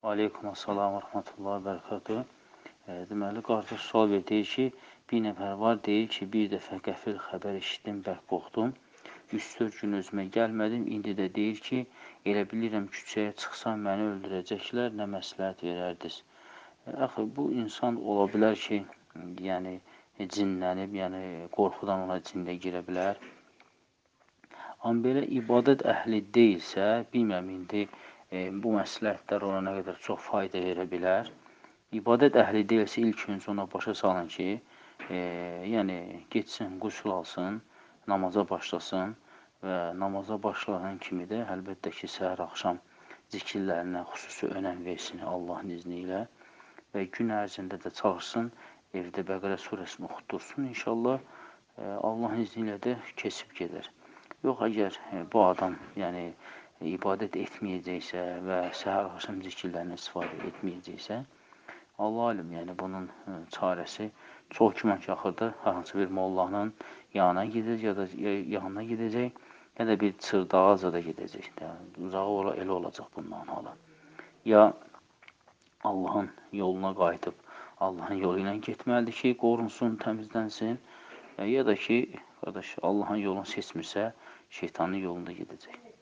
Aleykum assalam və rəhmətullah və bərəkatuhu. Deməli, qardaş sual verir, deyir ki, bir nəfər var, deyir ki, bir dəfə qəfil xəbər eşitdim, bərk qorxdum. 3-4 gün özümə gəlmədim, indi də deyir ki, elə bilirəm küçəyə çıxsam məni öldürəcəklər, nə məsləhət verərdiniz? Axı, bu insan ola bilər ki, yəni, cinlənib, yəni, qorxudan ona cin də girə bilər. Amma belə ibadət əhli deyilsə, bilmirəm, indi bu məsləhətlər ona nə qədər çox fayda verə bilər. İbadət əhli deyilsə, ilk öncə ona başa salın ki, yəni, getsin, qüsul alsın, namaza başlasın və namaza başlayan kimi də əlbəttə ki, səhər-axşam zikirlərinə xüsusi önəm versin Allahın izni ilə və gün ərzində də çalışsın, evdə Bəqərə surəsini oxutdursun, inşallah Allahın izni ilə də keçib gedər. Yox, əgər bu adam, yəni, ibadət etməyəcəksə və səhər-axşam zikirlərini istifadə etməyəcəksə, Allah alim, yəni, bunun çarəsi çox güman ki, axırda hansı bir mollanın yanına gedəcək, ya da bir çırdağa da gedəcək. Uzağı elə olacaq bundan hala. Ya Allahın yoluna qayıdıb, Allahın yolu ilə getməlidir ki, qorunsun, təmizlənsin, ya da ki, qardaş, Allahın yolunu seçmirsə, şeytanın yolunda gedəcək.